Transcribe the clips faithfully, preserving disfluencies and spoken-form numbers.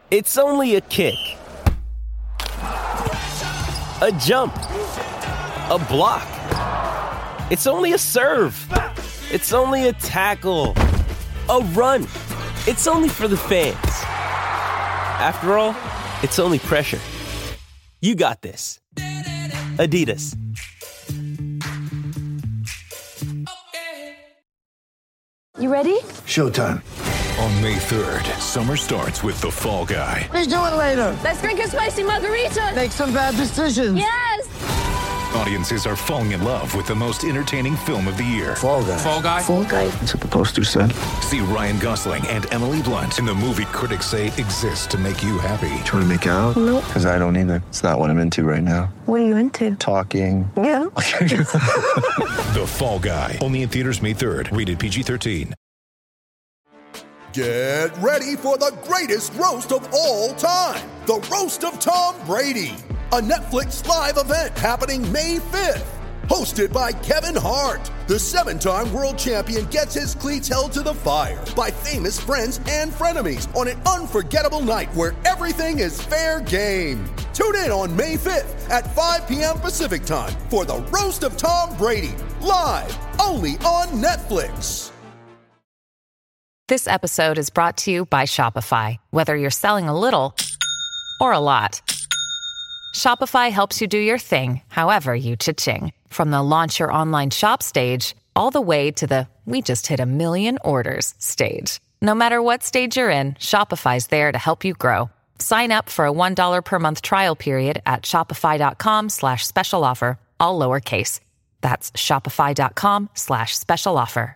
It's only a kick, a jump, a block. It's only a serve. It's only a tackle, a run. It's only for the fans. After all, it's only pressure. You got this. Adidas. You ready? Showtime. On May third, summer starts with The Fall Guy. Let's do it later. Let's drink a spicy margarita. Make some bad decisions. Yes! Audiences are falling in love with the most entertaining film of the year. Fall Guy. Fall Guy? Fall Guy. That's what the poster said. See Ryan Gosling and Emily Blunt in the movie critics say exists to make you happy. Trying to make it out? Nope. Because I don't either. It's not what I'm into right now. What are you into? Talking. Yeah. The Fall Guy. Only in theaters May third. Rated P G thirteen. Get ready for the greatest roast of all time. The Roast of Tom Brady. A Netflix live event happening May fifth. Hosted by Kevin Hart. The seven-time world champion gets his cleats held to the fire by famous friends and frenemies on an unforgettable night where everything is fair game. Tune in on May fifth at five p.m. Pacific time for the Roast of Tom Brady. Live only on Netflix. This episode is brought to you by Shopify. Whether you're selling a little or a lot, Shopify helps you do your thing, however you cha-ching. From the launch your online shop stage, all the way to the we just hit a million orders stage. No matter what stage you're in, Shopify's there to help you grow. Sign up for a one dollar per month trial period at shopify.com slash special offer, all lowercase. That's shopify.com slash special offer.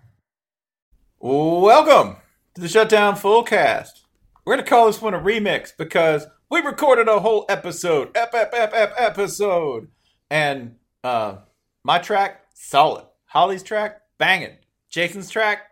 Welcome to the Shutdown Fullcast. We're going to call this one a remix because we recorded a whole episode, ep, ep, ep, ep, episode. And uh, my track, solid. Holly's track, banging. Jason's track,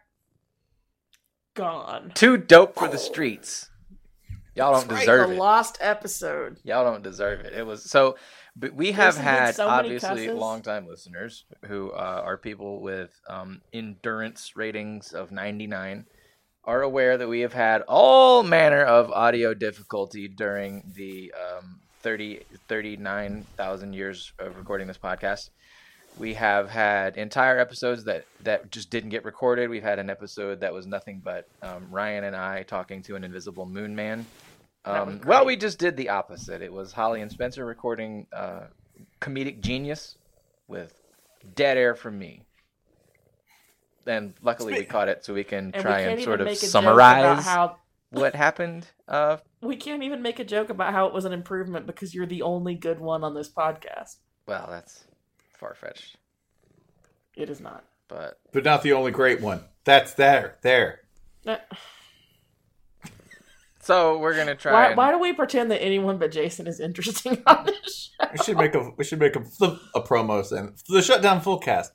gone. Too dope for the streets. Y'all don't That's deserve right, it. The lost episode. Y'all don't deserve it. It was so. But we have Jason did had so many obviously cusses. longtime listeners who uh, are people with um, endurance ratings of ninety-nine. Are aware that we have had all manner of audio difficulty during the um, thirty, thirty-nine thousand years of recording this podcast. We have had entire episodes that, that just didn't get recorded. We've had an episode that was nothing but um, Ryan and I talking to an invisible moon man. Um, well, we just did the opposite. It was Holly and Spencer recording uh, comedic genius with dead air from me. And luckily we caught it so we can And try we can't and sort even of make a joke summarize about how what happened. Uh, we can't even make a joke about how it was an improvement because you're the only good one on this podcast. well, that's far-fetched. It is not. But but not the only great one. That's there, there. Uh, so we're gonna try. Why, and... why do we pretend that anyone but Jason is interesting on this show? We should make a we should make a a promo then. The Shutdown Fullcast.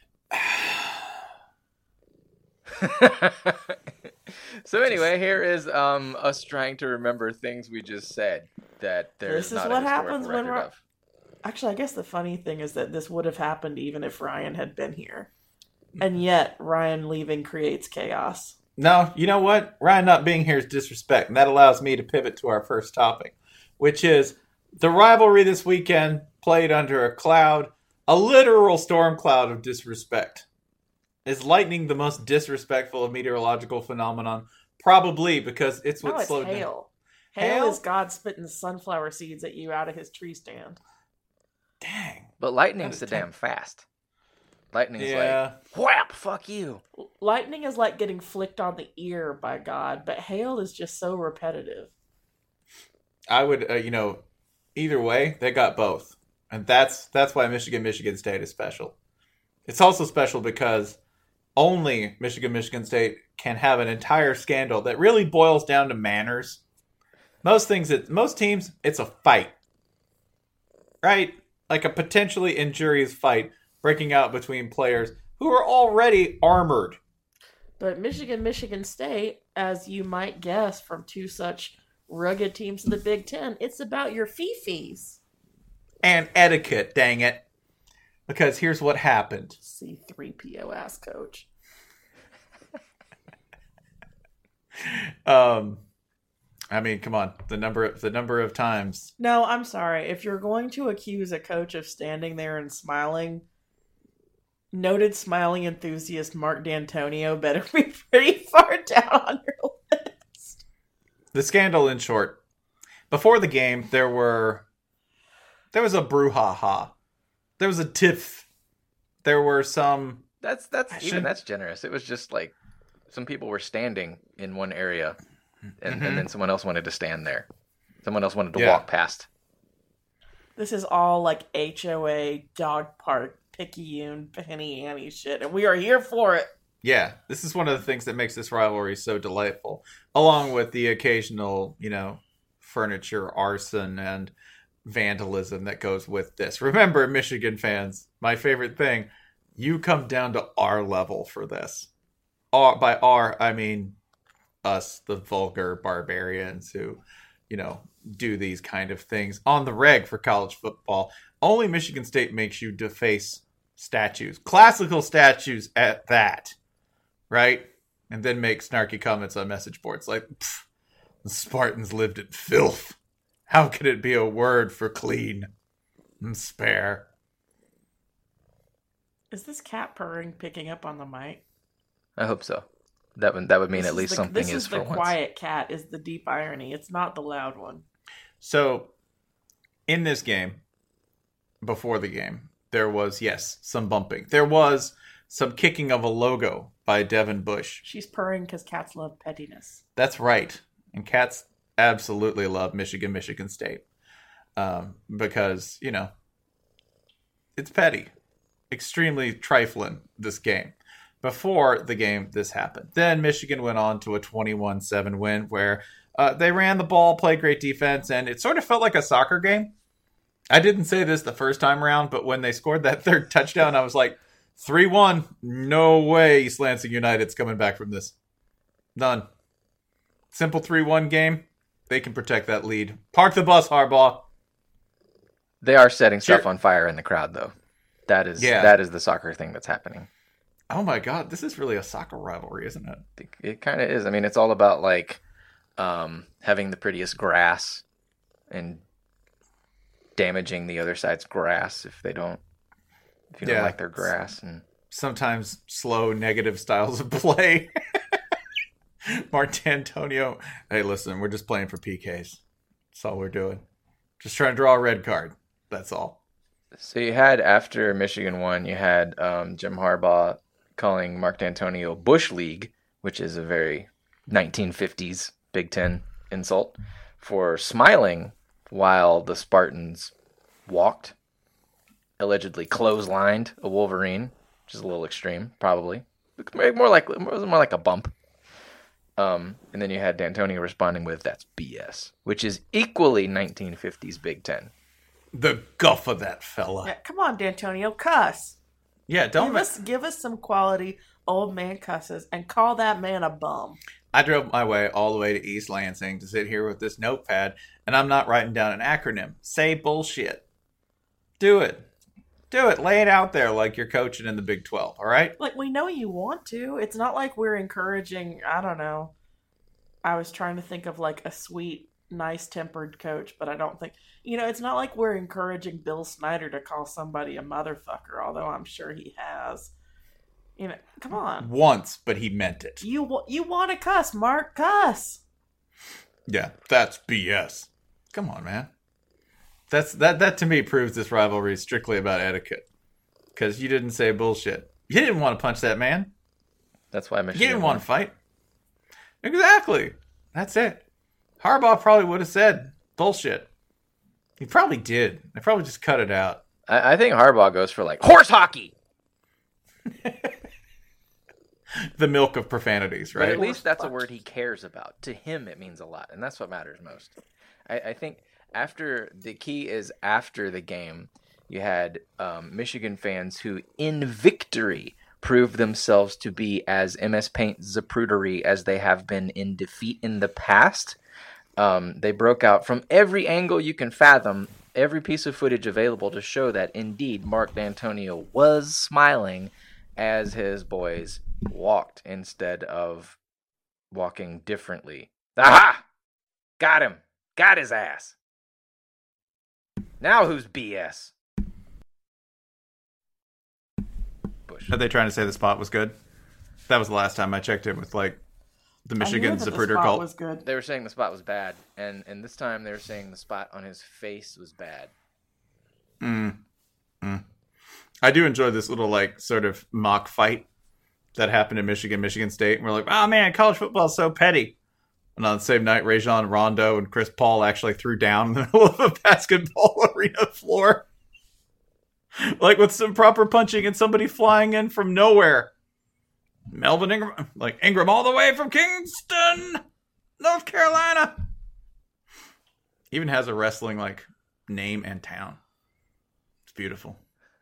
So anyway, here is um, us trying to remember things we just said that there's This is not what a historical happens when record Ri- of. Actually, I guess the funny thing is that this would have happened even if Ryan had been here. And yet, Ryan leaving creates chaos. No, you know what? Ryan not being here is disrespect, and that allows me to pivot to our first topic, which is the rivalry this weekend played under a cloud, a literal storm cloud of disrespect. Is lightning the most disrespectful of meteorological phenomenon? Probably, because it's what No, it's slowed hail. down. Hail. Hail? is God spitting sunflower seeds at you out of his tree stand. Dang. But lightning's That the is damn fast. Lightning's Yeah. like, whap, fuck you. Lightning is like getting flicked on the ear by God, but hail is just so repetitive. I would, uh, you know, either way, they got both. And that's that's why Michigan, Michigan State is special. It's also special because only Michigan, Michigan State can have an entire scandal that really boils down to manners. Most things, that most teams, it's a fight. Right? Like a potentially injurious fight breaking out between players who are already armored. But Michigan, Michigan State, as you might guess from two such rugged teams in the Big Ten, it's about your fee-fees. And etiquette, dang it. Because here's what happened. C three P O ass coach. um, I mean, come on. The number of, the number of times. No, I'm sorry. If you're going to accuse a coach of standing there and smiling, noted smiling enthusiast Mark D'Antonio better be pretty far down on your list. The scandal, in short, before the game, there were there was a brouhaha, there was a tiff, there were some. That's that's even that's generous. It was just like some people were standing in one area, and, mm-hmm. and then someone else wanted to stand there. Someone else wanted to yeah. walk past. This is all like H O A, dog park, picayune, penny Annie shit, and we are here for it. Yeah, this is one of the things that makes this rivalry so delightful, along with the occasional, you know, furniture arson and vandalism that goes with this. Remember, Michigan fans, my favorite thing, you come down to our level for this. R, by our, I mean us, the vulgar barbarians who, you know, do these kind of things on the reg for college football. Only Michigan State makes you deface statues, classical statues at that. Right? And then make snarky comments on message boards like, the Spartans lived in filth. How could it be a word for clean and spare? Is this cat purring picking up on the mic? I hope so. That would that would mean this at least the, something this is, is for the once. quiet cat is the deep irony. It's not the loud one. So, in this game, before the game, there was, yes, some bumping. There was some kicking of a logo by Devin Bush. She's purring because cats love pettiness. That's right. And cats absolutely love Michigan, Michigan State. Um, because, you know, it's petty. Extremely trifling, this game. Before the game, this happened. Then Michigan went on to a twenty-one seven win where uh, they ran the ball, played great defense, and it sort of felt like a soccer game. I didn't say this the first time around, but when they scored that third touchdown, I was like, three one, no way East Lansing United's coming back from this. None. Simple three one game. They can protect that lead. Park the bus, Harbaugh. They are setting stuff Cheer. on fire in the crowd, though. That is yeah. that is the soccer thing that's happening. Oh my God, this is really a soccer rivalry, isn't it? It, it kind of is. I mean, it's all about like um, having the prettiest grass and damaging the other side's grass if they don't. If you don't yeah. like their grass. And sometimes slow, negative styles of play. Mark D'Antonio, hey, listen, we're just playing for P Ks. That's all we're doing. Just trying to draw a red card. That's all. So you had, after Michigan won, you had um, Jim Harbaugh calling Mark D'Antonio Bush League, which is a very nineteen fifties Big Ten insult, for smiling while the Spartans walked. Allegedly clotheslined a Wolverine, which is a little extreme, probably. More like more like a bump. Um, and then you had D'Antonio responding with, "That's B S," which is equally nineteen fifties Big Ten. The guff of that fella. Yeah, come on, D'Antonio, cuss. Yeah, don't give ma- us give us some quality old man cusses and call that man a bum. I drove my way all the way to East Lansing to sit here with this notepad, and I'm not writing down an acronym. Say bullshit. Do it. Do it. Lay it out there like you're coaching in the Big twelve, all right? Like, we know you want to. It's not like we're encouraging, I don't know. I was trying to think of, like, a sweet, nice-tempered coach, but I don't think... You know, it's not like we're encouraging Bill Snyder to call somebody a motherfucker, although I'm sure he has. You know, come on. Once, but he meant it. You, you want to cuss, Mark. Cuss. Yeah, that's B S. Come on, man. That's that. That to me proves this rivalry is strictly about etiquette. Because you didn't say bullshit. You didn't want to punch that man. That's why Michigan You didn't want to fight. Exactly. That's it. Harbaugh probably would have said bullshit. He probably did. They probably just cut it out. I, I think Harbaugh goes for like horse hockey. The milk of profanities, right? But at least that's a word he cares about. To him, it means a lot, and that's what matters most. I, I think after the key is after the game, you had um, Michigan fans who, in victory, proved themselves to be as M S Paint zaprudery as they have been in defeat in the past. Um, they broke out from every angle you can fathom, every piece of footage available to show that indeed Mark D'Antonio was smiling as his boys walked instead of walking differently. Aha! Got him. Got his ass. Now who's B S? Bush. Are they trying to say the spot was good? That was the last time I checked in with like the Michigan Zapruder cult. Was good. They were saying the spot was bad, and and this time they were saying the spot on his face was bad. Mm. Mm. I do enjoy this little like sort of mock fight that happened in Michigan, Michigan State. And we're like, oh man, college football is so petty. And on the same night, Rajon Rondo and Chris Paul actually threw down in the middle of a basketball arena floor. Like with some proper punching and somebody flying in from nowhere. Melvin Ingram, like Ingram all the way from Kingston, North Carolina. Even has a wrestling like name and town. It's beautiful.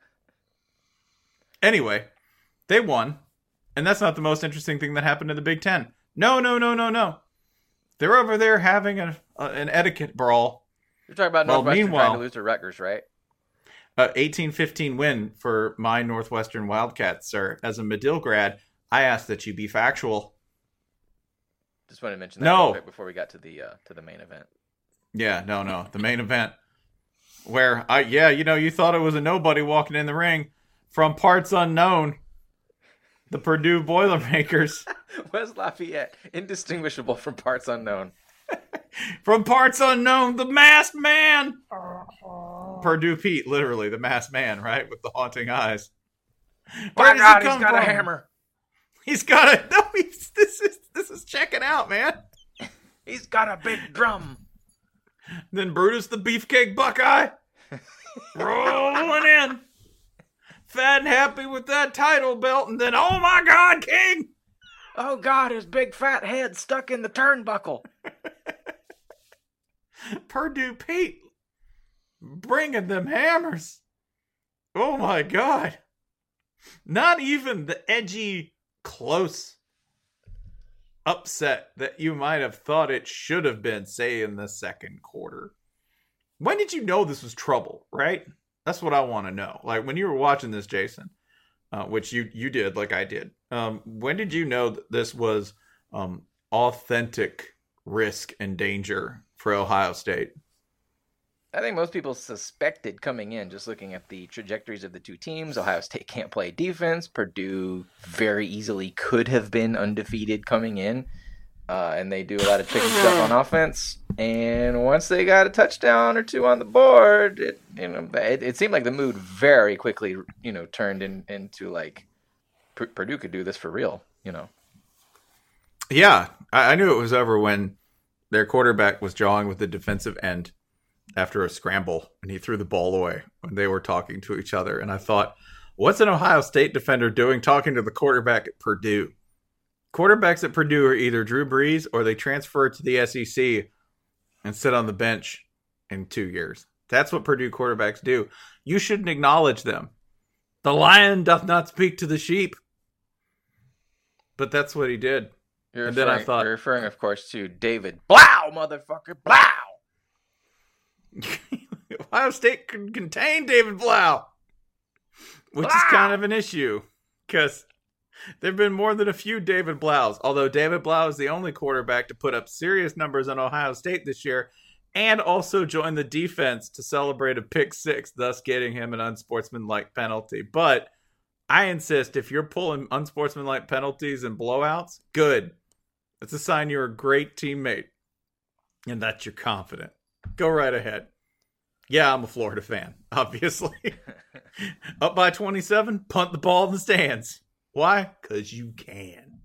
Anyway, they won. And that's not the most interesting thing that happened in the Big Ten. No, no, no, no, no. They're over there having a, a, an etiquette brawl. You're talking about well, Northwestern meanwhile, trying to lose to Rutgers, right? Uh, eighteen fifteen win for my Northwestern Wildcats, sir. As a Medill grad, I ask that you be factual. Just wanted to mention that no. real quick before we got to the uh, to the main event. Yeah, no, no. The main event. Where, I yeah, you know, you thought it was a nobody walking in the ring. From parts unknown, the Purdue Boilermakers. West Lafayette, indistinguishable from parts unknown. From parts unknown, the masked man. Purdue Pete, literally the masked man, right, with the haunting eyes. Where By God, he he's got from? a hammer. He's got a no. He's, this is this is checking out, man. He's got a big drum. Then Brutus the Beefcake Buckeye rolling in, fat and happy with that title belt, and then oh my God, King! Oh God, his big fat head stuck in the turnbuckle. Purdue Pete bringing them hammers. Oh my God. Not even the edgy, close upset that you might have thought it should have been, say, in the second quarter. When did you know this was trouble, right? That's what I want to know. Like, when you were watching this, Jason, uh, which you, you did, like I did, um, when did you know that this was um, authentic risk and danger for Ohio State? I think most people suspected coming in, just looking at the trajectories of the two teams. Ohio State can't play defense. Purdue very easily could have been undefeated coming in. Uh, and they do a lot of tricky stuff on offense. And once they got a touchdown or two on the board, it you know it, it seemed like the mood very quickly you know turned in, into like P- Purdue could do this for real. You know. Yeah, I, I knew it was over when their quarterback was jawing with the defensive end after a scramble, and he threw the ball away when they were talking to each other. And I thought, what's an Ohio State defender doing talking to the quarterback at Purdue? Quarterbacks at Purdue are either Drew Brees or they transfer to the S E C and sit on the bench in two years. That's what Purdue quarterbacks do. You shouldn't acknowledge them. The lion doth not speak to the sheep. But that's what he did. You're and referring, then I thought, you're referring, of course, to David Blau, motherfucker, Blau. Ohio State can contain David Blau, which Blau. is kind of an issue because there have been more than a few David Blaus, although David Blau is the only quarterback to put up serious numbers on Ohio State this year and also join the defense to celebrate a pick six, thus getting him an unsportsmanlike penalty. But I insist, if you're pulling unsportsmanlike penalties and blowouts, good. That's a sign you're a great teammate and that you're confident. Go right ahead. Yeah, I'm a Florida fan, obviously. Up by twenty-seven, punt the ball in the stands. Why? Because you can.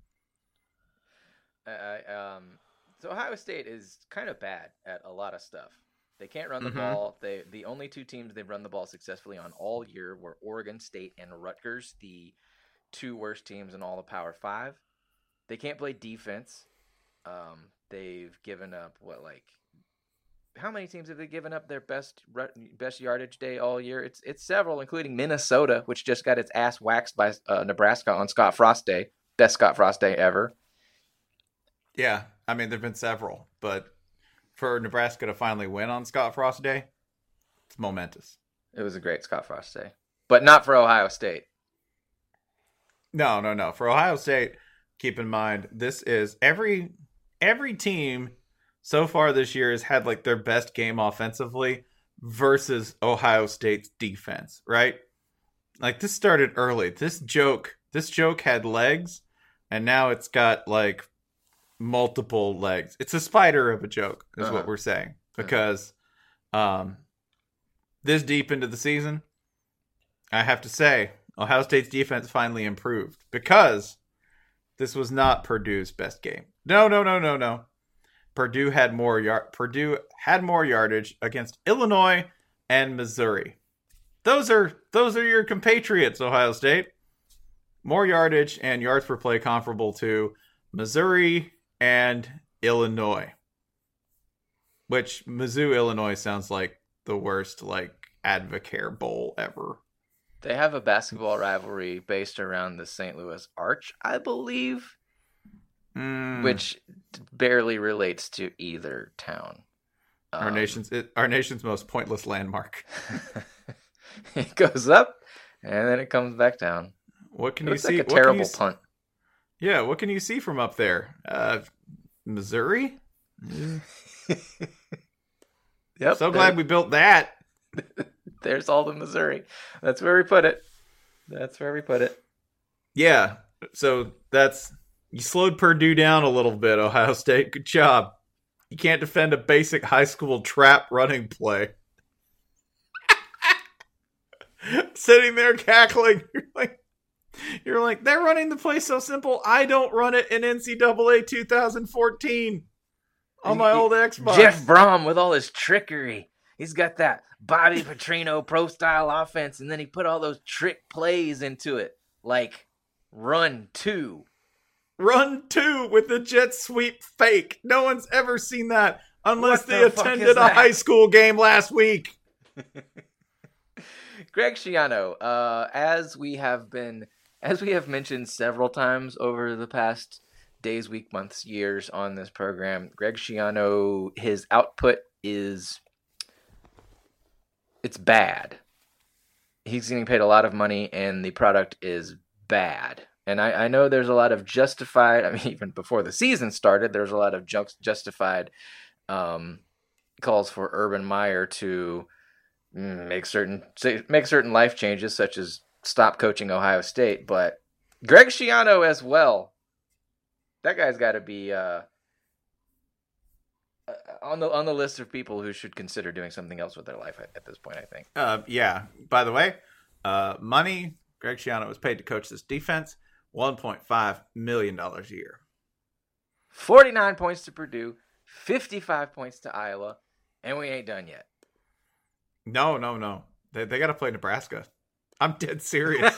Uh, um, so Ohio State is kind of bad at a lot of stuff. They can't run the mm-hmm. ball. They the only two teams they've run the ball successfully on all year were Oregon State and Rutgers, the two worst teams in all the Power Five. They can't play defense. Um, they've given up what like. How many teams have they given up their best best yardage day all year? It's it's several, including Minnesota, which just got its ass waxed by uh, Nebraska on Scott Frost Day. Best Scott Frost Day ever. Yeah, I mean, there have been several, but for Nebraska to finally win on Scott Frost Day, it's momentous. It was a great Scott Frost Day, but not for Ohio State. No, no, no. For Ohio State, keep in mind, this is every every team so far this year has had like their best game offensively versus Ohio State's defense, right? Like this started early. This joke, this joke had legs, and now it's got like multiple legs. It's a spider of a joke, is Uh-huh. what we're saying. Because um, this deep into the season, I have to say, Ohio State's defense finally improved because this was not Purdue's best game. No, no, no, no, no. Purdue had more yard. Purdue had more yardage against Illinois and Missouri. Those are those are your compatriots, Ohio State. More yardage and yards per play comparable to Missouri and Illinois. Which Mizzou, Illinois sounds like the worst like Advocare Bowl ever. They have a basketball rivalry based around the Saint Louis Arch, I believe, Mm. which barely relates to either town. Our Um, nation's it, our nation's most pointless landmark. It goes up and then it comes back down. What can It you looks see? like a what can you terrible s- punt. Yeah, what can you see from up there? Uh, Missouri? Yep. So glad we built that. There's all the Missouri. That's where we put it. That's where we put it. Yeah, so that's you slowed Purdue down a little bit, Ohio State. Good job. You can't defend a basic high school trap running play. Sitting there cackling, you're like, you're like, they're running the play so simple. I don't run it in N C double A two thousand fourteen on my old Xbox. Jeff Brom with all his trickery. He's got that Bobby Petrino pro style offense, and then he put all those trick plays into it, like run two. Run two with the jet sweep fake. No one's ever seen that unless What they the fuck attended is a that? high school game last week. Greg Schiano, uh, as we have been, as we have mentioned several times over the past days, week, months, years on this program, Greg Schiano, his output is, it's bad. He's getting paid a lot of money, and the product is bad. And I, I know there's a lot of justified, I mean, even before the season started, there's a lot of ju- justified um, calls for Urban Meyer to make certain say, make certain life changes, such as stop coaching Ohio State. But Greg Schiano as well, that guy's got to be uh, on the on the list of people who should consider doing something else with their life at, at this point, I think. Uh, yeah. By the way, uh, money. Greg Schiano was paid to coach this defense, one point five million dollars a year. forty-nine points to Purdue, fifty-five points to Iowa, and we ain't done yet. No, no, no. They they got to play Nebraska. I'm dead serious.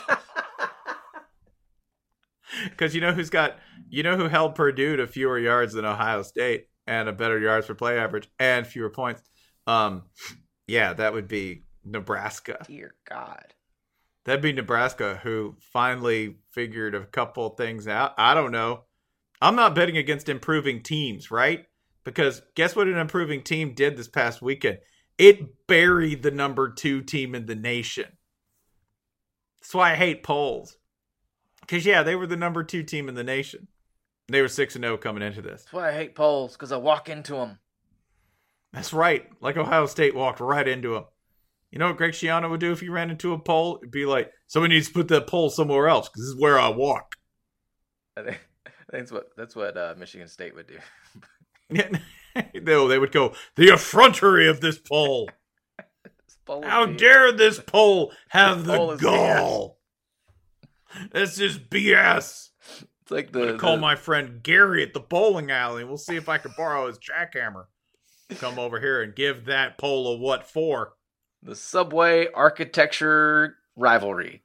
Because you know who's got, you know who held Purdue to fewer yards than Ohio State and a better yards per play average and fewer points. Um, yeah, that would be Nebraska. Dear God. That'd be Nebraska, who finally figured a couple things out. I don't know. I'm not betting against improving teams, right? Because guess what an improving team did this past weekend? It buried the number two team in the nation. That's why I hate polls. Because, yeah, they were the number two team in the nation. They were six and oh coming into this. That's why I hate polls, because I walk into them. That's right. Like Ohio State walked right into them. You know what Greg Schiano would do if he ran into a pole? It'd be like, somebody needs to put that pole somewhere else because this is where I walk. I think, I think that's what, that's what uh, Michigan State would do. No, they would go, the effrontery of this pole. This pole How is dare this pole have This pole the is gall? This is B S. It's like I'm the, going to call the- my friend Gary at the bowling alley. We'll see if I can borrow his jackhammer. Come over here and give that pole a what for. the Subway architecture rivalry.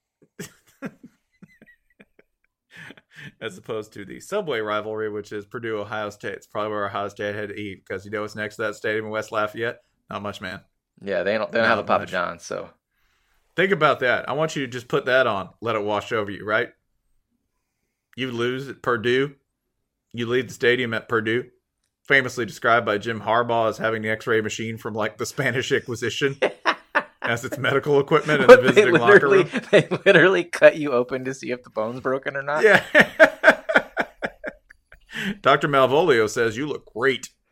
As opposed to the Subway rivalry, which is Purdue, Ohio State. It's probably where Ohio State had to eat because you know what's next to that stadium in West Lafayette? Not much, man. Yeah, they don't they don't have a Not Papa much. John's, so Think about that. I want you to just put that on. Let it wash over you, right? You lose at Purdue. You leave the stadium at Purdue. Famously described by Jim Harbaugh as having the x-ray machine from like the Spanish Inquisition as its medical equipment in the But they visiting locker literally room. they literally cut you open to see if the bone's broken or not. Yeah. Doctor Malvolio says, you look great.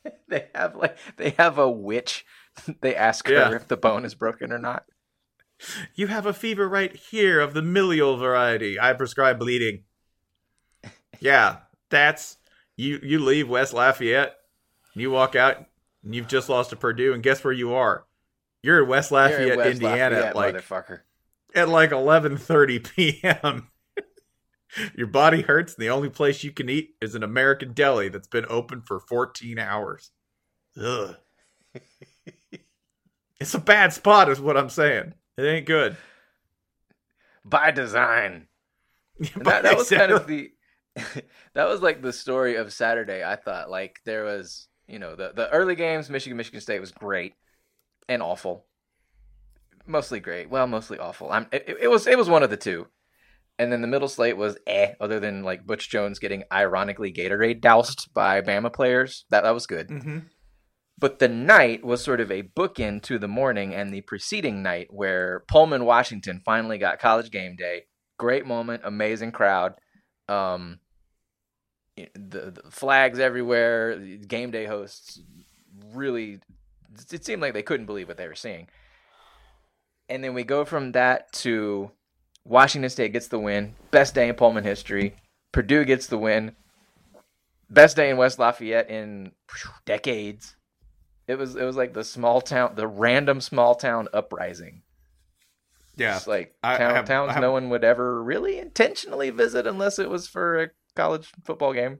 They have like they have a witch. They ask her Yeah. if the bone is broken or not. You have a fever right here of the milial variety. I prescribe bleeding. Yeah, that's you. You leave West Lafayette, you walk out, and you've just lost to Purdue, and guess where you are? You're in West Lafayette, You're in West Indiana, Lafayette, at like motherfucker. at like eleven thirty p.m. Your body hurts, and the only place you can eat is an American deli that's been open for fourteen hours. Ugh. It's a bad spot, is what I'm saying. It ain't good. By design. And By that, that was kind design. of the that was like the story of Saturday. I thought like there was, you know, the, the early games, Michigan, Michigan State was great and awful. Mostly great. Well, mostly awful. I'm, it, it was it was one of the two. And then the middle slate was eh, other than like Butch Jones getting ironically Gatorade doused by Bama players. That that was good. Mm-hmm. But the night was sort of a bookend to the morning and the preceding night where Pullman, Washington finally got College Game Day. Great moment, amazing crowd. Um, the, the flags everywhere, game day hosts really, it seemed like they couldn't believe what they were seeing. And then we go from that to Washington State gets the win. Best day in Pullman history. Purdue gets the win. Best day in West Lafayette in decades. It was it was like the small town, the random small town uprising. Yeah, Just like I- I town, have- towns I have- no one would ever really intentionally visit unless it was for a college football game.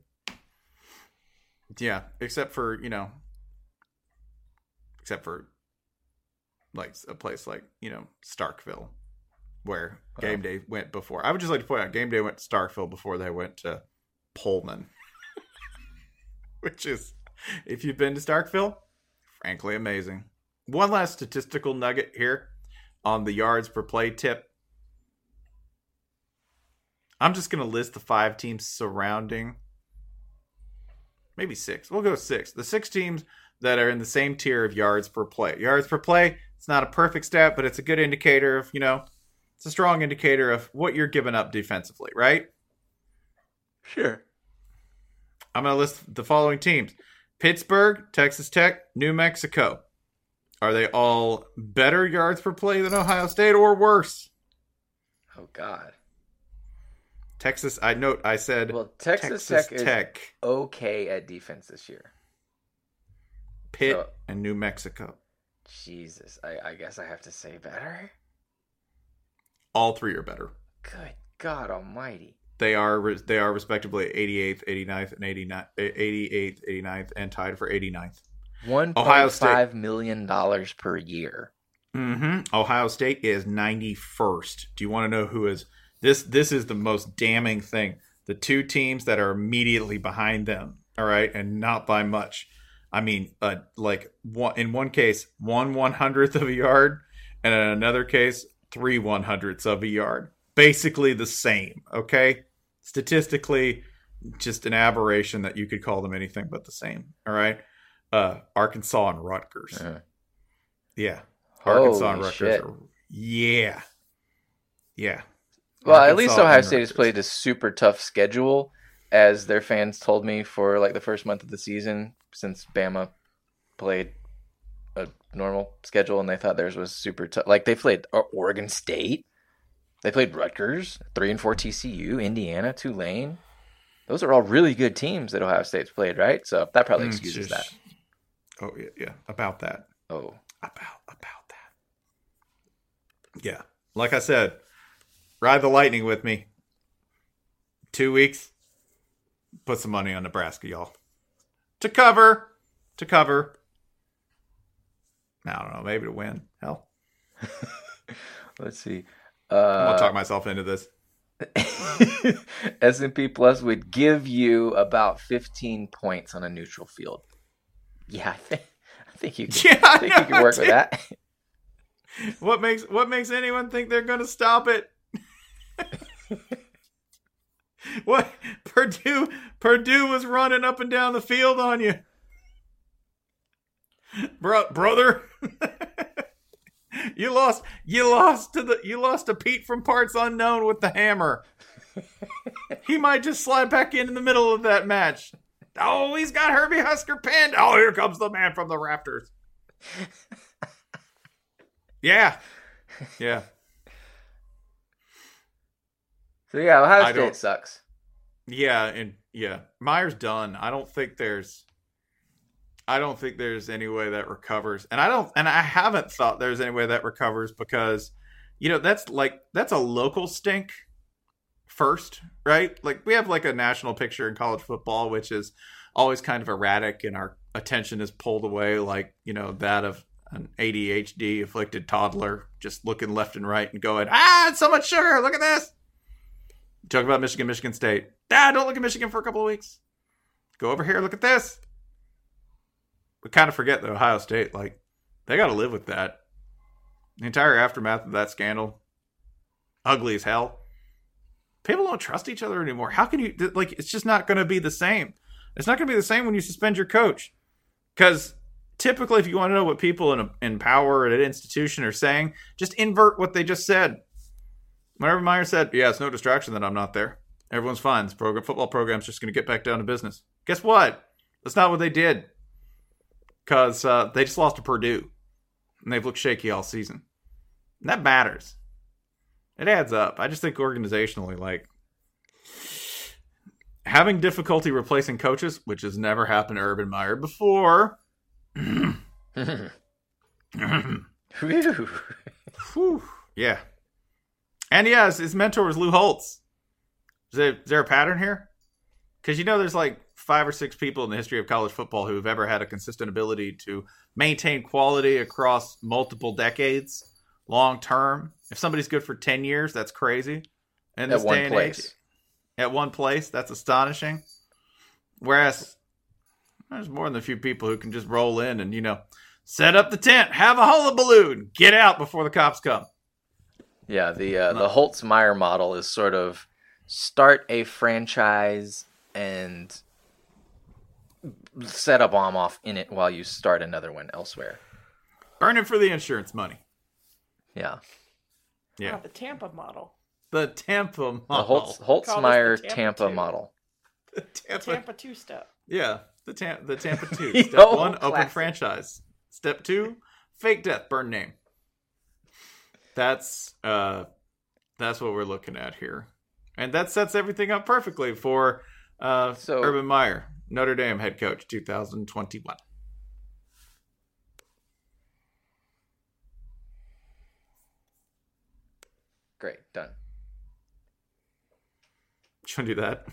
Yeah, except for, you know, except for like a place like, you know, Starkville, where game Oh. day went before. I would just like to point out game day went to Starkville before they went to Pullman, which is, if you've been to Starkville, frankly amazing. One last statistical nugget here on the yards per play tip. I'm just going to list the five teams surrounding, maybe six. We'll go six. The six teams that are in the same tier of yards per play. Yards per play, it's not a perfect stat, but it's a good indicator of, you know, it's a strong indicator of what you're giving up defensively, right? Sure. I'm going to list the following teams. Pittsburgh, Texas Tech, New Mexico. Are they all better yards per play than Ohio State or worse? Oh, God. Texas, I note, I said Well, Texas, Texas Tech is Tech, okay at defense this year. Pitt, So- and New Mexico. Jesus, I, I guess I have to say better. All three are better. Good God Almighty! They are they are respectively eighty-eighth, eighty-ninth, and eighty-ninth, eighty-eighth, eighty-ninth, and tied for eighty-ninth. One Ohio point State. five million dollars per year. Mm-hmm. Ohio State is ninety-first. Do you want to know who is this? This is the most damning thing. The two teams that are immediately behind them. All right, and not by much. I mean, uh, like one in one case, one one hundredth of a yard, and in another case, three one hundredths of a yard. Basically the same. Okay, statistically, just an aberration that you could call them anything but the same. All right, uh, Arkansas and Rutgers. Uh, Yeah, Arkansas and Holy Rutgers. shit. Are, yeah, yeah. Well, at Arkansas least Ohio and State has Rutgers. played a super tough schedule, as their fans told me for like the first month of the season, since Bama played a normal schedule and they thought theirs was super tough. Like they played Oregon State, they played Rutgers, three and four T C U, Indiana, Tulane. Those are all really good teams that Ohio State's played, right? So that probably Mm, excuses just- that. Oh yeah, yeah. About that. Oh, About about that. Yeah, like I said, ride the lightning with me. Two weeks. Put some money on Nebraska, y'all. To cover. To cover. I don't know. Maybe to win. Hell. let's see. I'm going Uh, to talk myself into this. S and P Plus would give you about fifteen points on a neutral field. Yeah, I think, I think you can, Yeah, I think I you can work know, with that. What makes what makes anyone think they're going to stop it? What? Purdue Purdue was running up and down the field on you. Bro, brother. You lost you lost to the you lost to Pete from Parts Unknown with the hammer. He might just slide back in in the middle of that match. Oh, he's got Herbie Husker pinned. Oh, here comes the man from the Raptors. Yeah. Yeah. So, yeah, Ohio I State don't- sucks. Yeah, and yeah. Meyer's done. I don't think there's I don't think there's any way that recovers. And I don't and I haven't thought there's any way that recovers because, you know, that's like that's a local stink first, right? Like we have like a national picture in college football, which is always kind of erratic and our attention is pulled away like, you know, that of an A D H D afflicted toddler just looking left and right and going, ah, it's so much sugar. Look at this. Talk about Michigan, Michigan State. Ah, don't look at Michigan for a couple of weeks. Go over here. Look at this. We kind of forget that Ohio State, like, they got to live with that. The entire aftermath of that scandal, ugly as hell. People don't trust each other anymore. How can you, like, it's just not going to be the same. It's not going to be the same when you suspend your coach. Because typically, if you want to know what people in, a, in power at an institution are saying, just invert what they just said. Whenever Meyer said, yeah, it's no distraction that I'm not there. Everyone's fine. This program, football program's just going to get back down to business. Guess what? That's not what they did. Because uh, they just lost to Purdue. And they've looked shaky all season. And that matters. It adds up. I just think organizationally, like, having difficulty replacing coaches, which has never happened to Urban Meyer before. Whew. Yeah. And yeah, his, his mentor was Lou Holtz. Is there, is there a pattern here? Because you know there's like five or six people in the history of college football who have ever had a consistent ability to maintain quality across multiple decades, long term. If somebody's good for ten years, that's crazy. In this At one day and place. age, at one place, that's astonishing. Whereas there's more than a few people who can just roll in and, you know, set up the tent, have a hullabaloo, get out before the cops come. Yeah, the uh, the Holtz-Meyer model is sort of start a franchise and set a bomb off in it while you start another one elsewhere. Burn it for the insurance money. Yeah. Yeah. Oh, the Tampa model. The Tampa model. The Holtz, Call this Holtz-Meyer the Tampa Tampa two. model. The Tampa. Tampa two-step. Yeah. The, tam- the Tampa two. Step Yo, one, open classic. franchise. Step two, fake death, burn name. That's uh, that's what we're looking at here. And that sets everything up perfectly for uh, So- Urban Meyer, Notre Dame head coach, two thousand twenty-one. Great, done. Should we do that?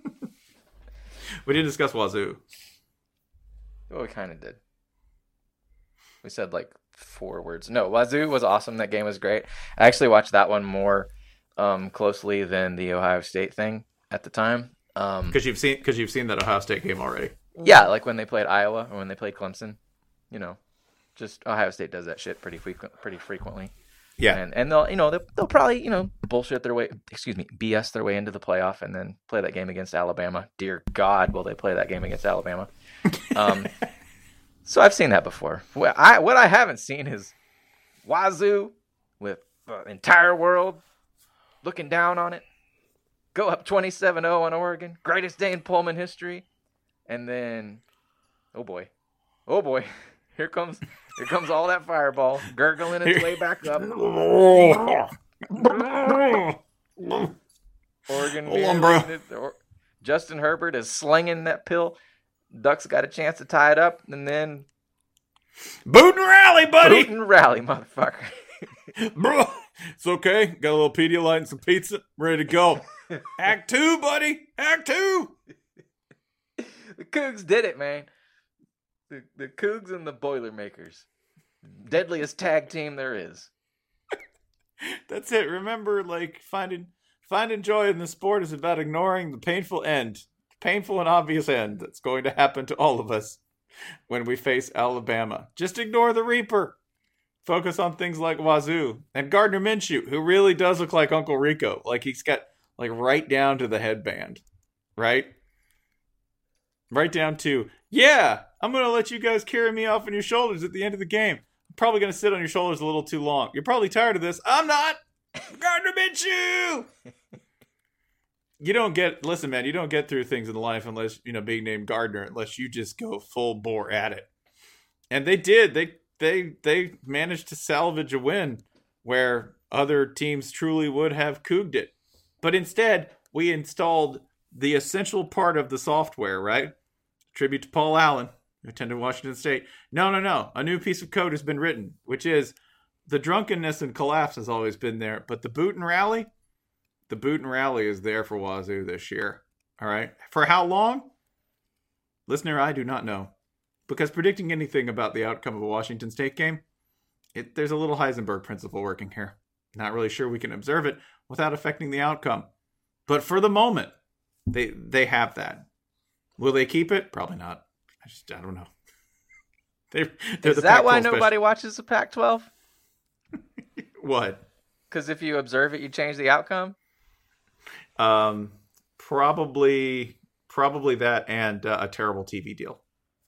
We didn't discuss Wazoo. Oh, we kind of did. We said like four words. No, Wazoo was awesome. That game was great. I actually watched that one more um, closely than the Ohio State thing at the time. Um, Because you've seen because you've seen that Ohio State game already. yeah, like when they played Iowa or when they played Clemson. You know, just Ohio State does that shit pretty frequent, pretty frequently. Yeah. And and they'll you know they'll, they'll probably you know bullshit their way excuse me B S their way into the playoff and then play that game against Alabama. Dear God, will they play that game against Alabama? Um, so I've seen that before. What I what I haven't seen is Wazoo with the entire world looking down on it, go up twenty-seven oh on Oregon, greatest day in Pullman history, and then oh boy, oh boy, here comes. Here comes all that fireball gurgling its way back up. Oregon, Hold on, bro. or- Justin Herbert is slinging that pill. Ducks got a chance to tie it up, and then Boot and rally, buddy. boot and rally, motherfucker. Bro, it's okay. Got a little Pedialyte and some pizza. Ready to go. Act two, buddy. Act two. The Cougs did it, man. The the Cougs and the Boilermakers, deadliest tag team there is. That's it. Remember, like, finding finding joy in the sport is about ignoring the painful end. Painful and obvious end that's going to happen to all of us when we face Alabama. Just ignore the Reaper. Focus on things like Wazoo and Gardner Minshew, who really does look like Uncle Rico. Like, he's got, like, right down to the headband. Right? Right down to, yeah, I'm going to let you guys carry me off on your shoulders at the end of the game. I'm probably going to sit on your shoulders a little too long. You're probably tired of this. I'm not. Gardner Minshew. you don't get listen, man. You don't get through things in life unless you know being named Gardner, unless you just go full bore at it. And they did. They they they managed to salvage a win where other teams truly would have couged it. But instead, we installed the essential part of the software, right? Tribute to Paul Allen, who attended Washington State. No, no, no. A new piece of code has been written, which is the drunkenness and collapse has always been there, but the boot and rally, the boot and rally is there for Wazoo this year. All right. For how long? Listener, I do not know. Because predicting anything about the outcome of a Washington State game, it, there's a little Heisenberg principle working here. Not really sure we can observe it without affecting the outcome. But for the moment, they they have that. Will they keep it? Probably not. I just, I don't know. They're, they're Is the that why Pac twelve nobody special- watches the Pac twelve? What? Because if you observe it, you change the outcome? Um, probably, probably that and uh, a terrible T V deal.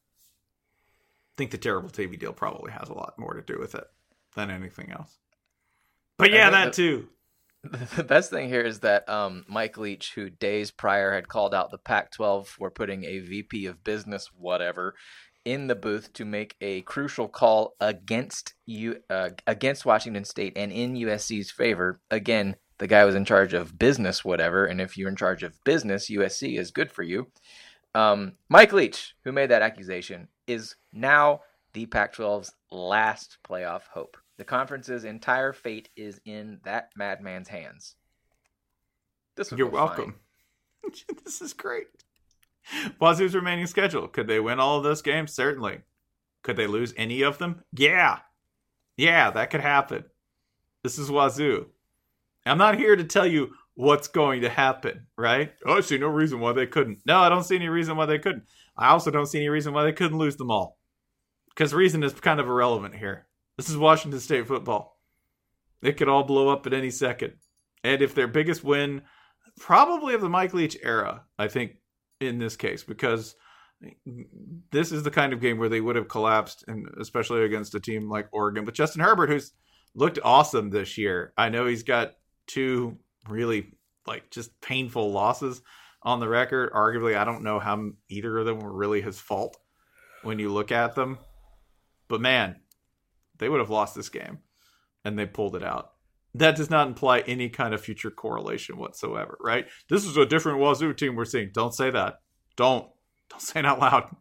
I think the terrible T V deal probably has a lot more to do with it than anything else. But yeah, that the, too. The best thing here is that um, Mike Leach, who days prior had called out the Pac twelve for putting a V P of business, whatever, in the booth to make a crucial call against you uh, against Washington State and in U S C's favor. Again, the guy was in charge of business, whatever, and if you're in charge of business, U S C is good for you. Um, Mike Leach, who made that accusation, is now the Pac twelve's last playoff hope. The conference's entire fate is in that madman's hands. This would You're go welcome. This is great. Wazoo's remaining schedule. Could they win all of those games? Certainly. Could they lose any of them? Yeah. Yeah, that could happen. This is Wazoo. I'm not here to tell you what's going to happen, right? Oh, I see no reason why they couldn't. No, I don't see any reason why they couldn't. I also don't see any reason why they couldn't lose them all. Because reason is kind of irrelevant here. This is Washington State football. It could all blow up at any second. And if their biggest win, probably of the Mike Leach era, I think, in this case, because this is the kind of game where they would have collapsed, and especially against a team like Oregon. But Justin Herbert, who's looked awesome this year, I know he's got two really like just painful losses on the record. Arguably, I don't know how either of them were really his fault when you look at them. But man, they would have lost this game, and they pulled it out. That does not imply any kind of future correlation whatsoever, right? This is a different Wazoo team we're seeing. Don't say that. Don't. Don't say it out loud.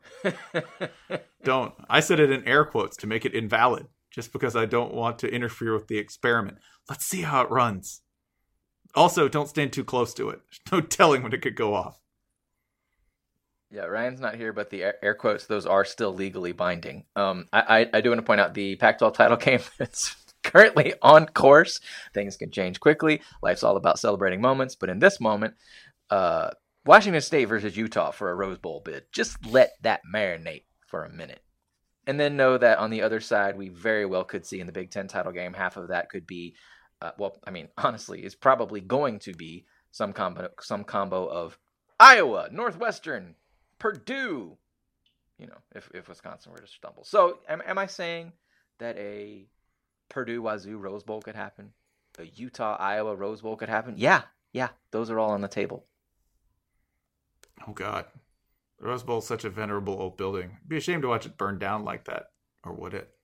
Don't. I said it in air quotes to make it invalid, just because I don't want to interfere with the experiment. Let's see how it runs. Also, don't stand too close to it. There's no telling when it could go off. Yeah, Ryan's not here, but the air, air quotes, those are still legally binding. Um, I, I, I do want to point out the Pac twelve title game that's currently on course. Things can change quickly. Life's all about celebrating moments. But in this moment, uh, Washington State versus Utah for a Rose Bowl bid. Just let that marinate for a minute. And then know that on the other side, we very well could see in the Big Ten title game, half of that could be, uh, well, I mean, honestly, is probably going to be some combo, some combo of Iowa, Northwestern, Purdue, you know, if, if Wisconsin were to stumble. So am, am I saying that a Purdue Wazoo Rose Bowl could happen? A Utah Iowa Rose Bowl could happen? Yeah, yeah, those are all on the table. Oh, God. The Rose Bowl is such a venerable old building. It'd be a shame to watch it burn down like that. Or would it?